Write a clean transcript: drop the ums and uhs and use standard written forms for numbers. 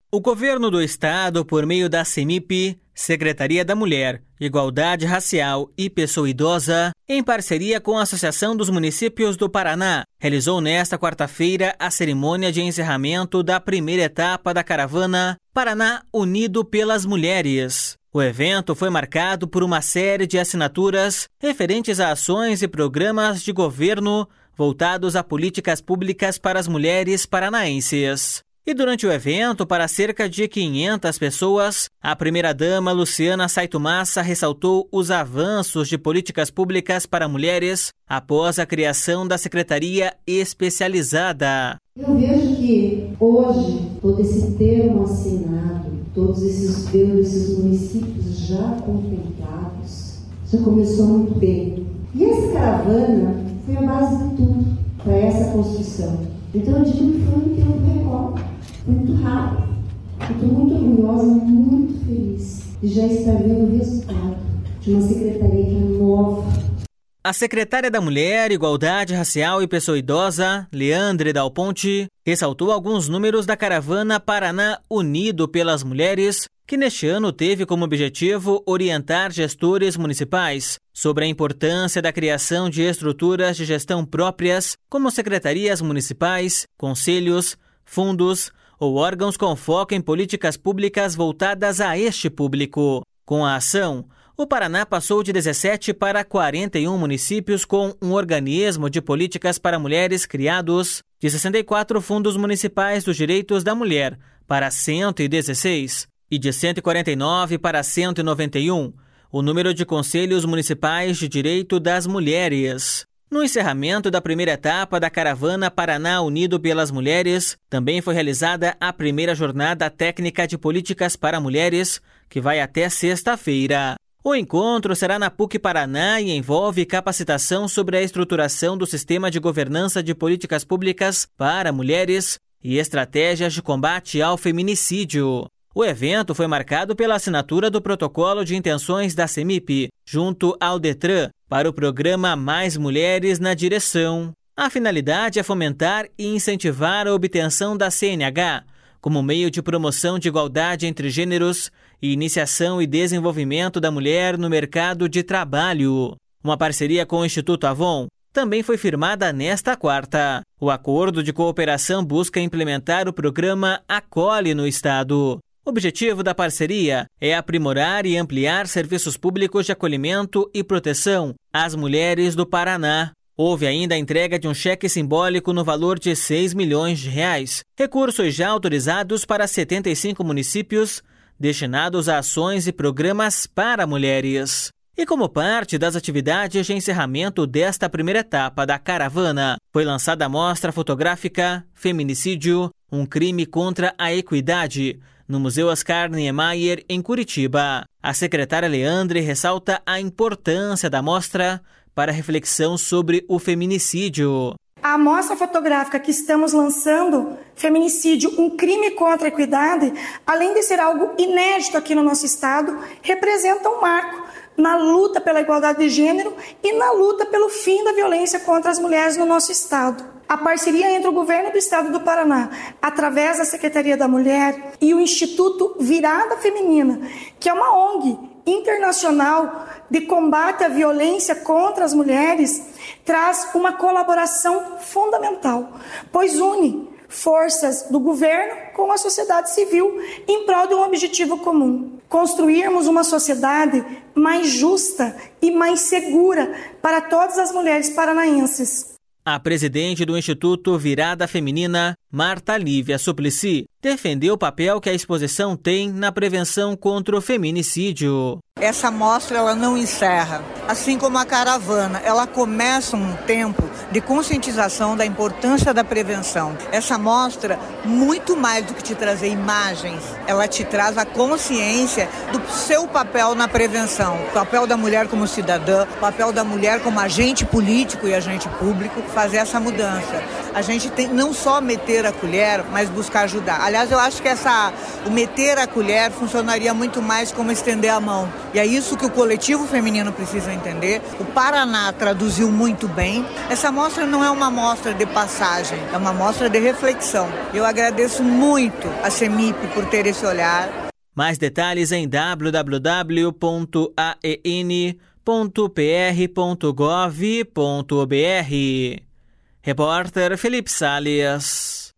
O governo do estado, por meio da CEMIP, Secretaria da Mulher, Igualdade Racial e Pessoa Idosa, em parceria com a Associação dos Municípios do Paraná, realizou nesta quarta-feira a cerimônia de encerramento da primeira etapa da caravana Paraná Unido pelas Mulheres. O evento foi marcado por uma série de assinaturas referentes a ações e programas de governo voltados a políticas públicas para as mulheres paranaenses. E durante o evento, para cerca de 500 pessoas, a primeira-dama Luciana Saitumassa ressaltou os avanços de políticas públicas para mulheres após a criação da Secretaria Especializada. Eu vejo que hoje, todo esse termo assinado, todos esses municípios já contemplados, já começou muito bem. E essa caravana foi a base de tudo para essa construção. Então eu digo que foi um tempo recorde. Muito rápido. Eu estou muito orgulhosa, muito feliz de já estar vendo o resultado de uma secretaria que é nova. A secretária da Mulher, Igualdade Racial e Pessoa Idosa, Leandre Dal Ponte, ressaltou alguns números da caravana Paraná Unido pelas Mulheres, que neste ano teve como objetivo orientar gestores municipais sobre a importância da criação de estruturas de gestão próprias, como secretarias municipais, conselhos, fundos ou órgãos com foco em políticas públicas voltadas a este público. Com a ação, o Paraná passou de 17 para 41 municípios com um organismo de políticas para mulheres criados, de 64 fundos municipais dos direitos da mulher para 116 e de 149 para 191, o número de conselhos municipais de direito das mulheres. No encerramento da primeira etapa da caravana Paraná Unido pelas Mulheres, também foi realizada a primeira jornada técnica de políticas para mulheres, que vai até sexta-feira. O encontro será na PUC Paraná e envolve capacitação sobre a estruturação do sistema de governança de políticas públicas para mulheres e estratégias de combate ao feminicídio. O evento foi marcado pela assinatura do protocolo de intenções da CEMIP, junto ao DETRAN, para o programa Mais Mulheres na Direção. A finalidade é fomentar e incentivar a obtenção da CNH, como meio de promoção de igualdade entre gêneros e iniciação e desenvolvimento da mulher no mercado de trabalho. Uma parceria com o Instituto Avon também foi firmada nesta quarta. O acordo de cooperação busca implementar o programa Acolhe no Estado. O objetivo da parceria é aprimorar e ampliar serviços públicos de acolhimento e proteção às mulheres do Paraná. Houve ainda a entrega de um cheque simbólico no valor de R$6 milhões, recursos já autorizados para 75 municípios, destinados a ações e programas para mulheres. E como parte das atividades de encerramento desta primeira etapa da caravana, foi lançada a mostra fotográfica Feminicídio, um crime contra a equidade, no Museu Oscar Niemeyer, em Curitiba. A secretária Leandre ressalta a importância da mostra para reflexão sobre o feminicídio. A amostra fotográfica que estamos lançando, Feminicídio, um crime contra a equidade, além de ser algo inédito aqui no nosso estado, representa um marco na luta pela igualdade de gênero e na luta pelo fim da violência contra as mulheres no nosso estado. A parceria entre o governo do estado do Paraná, através da Secretaria da Mulher e o Instituto Virada Feminina, que é uma ONG internacional de combate à violência contra as mulheres, traz uma colaboração fundamental, pois une forças do governo com a sociedade civil em prol de um objetivo comum: construirmos uma sociedade mais justa e mais segura para todas as mulheres paranaenses. A presidente do Instituto Virada Feminina, Marta Lívia Suplicy, defendeu o papel que a exposição tem na prevenção contra o feminicídio. Essa mostra ela não encerra, assim como a caravana, ela começa um tempo de conscientização da importância da prevenção. Essa mostra, muito mais do que te trazer imagens, ela te traz a consciência do seu papel na prevenção, o papel da mulher como cidadã, o papel da mulher como agente político e agente público, fazer essa mudança. a gente tem não só meter a colher, mas buscar ajudar. Aliás, eu acho que o meter a colher funcionaria muito mais como estender a mão. E é isso que o coletivo feminino precisa entender. O Paraná traduziu muito bem. Essa mostra não é uma mostra de passagem, é uma mostra de reflexão. Eu agradeço muito a CEMIP por ter esse olhar. Mais detalhes em www.aen.pr.gov.br. Repórter Felipe Salles.